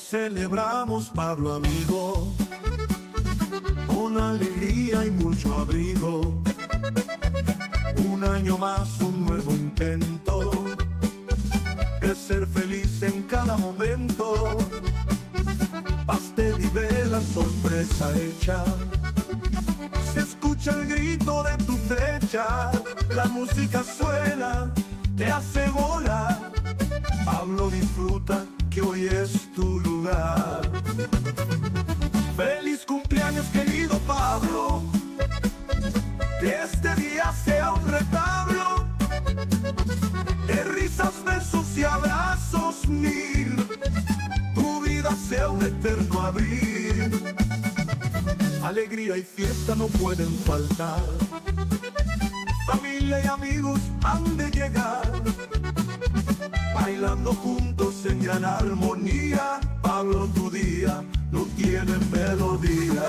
celebramos, Pablo amigo, con alegría y mucho abrigo. Un año más, un nuevo intento de ser feliz en cada momento. Pastel y vela, sorpresa hecha, se escucha el grito de tu fecha. La música suena, te hace volar. Pablo, disfruta que hoy es tu lugar. Feliz cumpleaños, querido Pablo, que este día sea un retablo de risas, besos y abrazos mil. Tu vida sea un eterno abril. Alegría y fiesta no pueden faltar. Familia y amigos han de llegar, bailando juntos en gran armonía. Pablo, tu día no tiene melodía.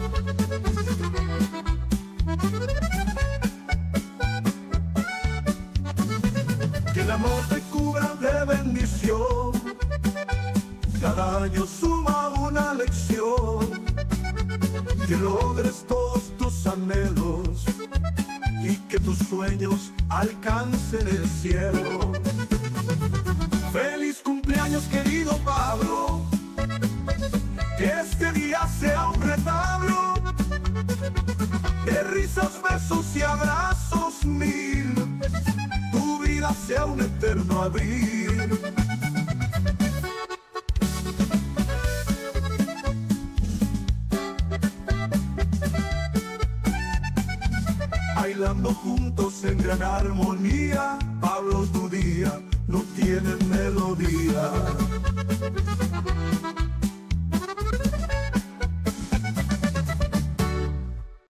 Que el amor te cubra de bendición, cada año suma una lección. Que logres todos tus anhelos y que tus sueños alcancen el cielo. Feliz cumpleaños, querido Pablo, que este día sea un retablo de risas, besos y abrazos mil. Tu vida sea un eterno abril. Bailando juntos en gran armonía. Pablo, tu día no tiene melodía.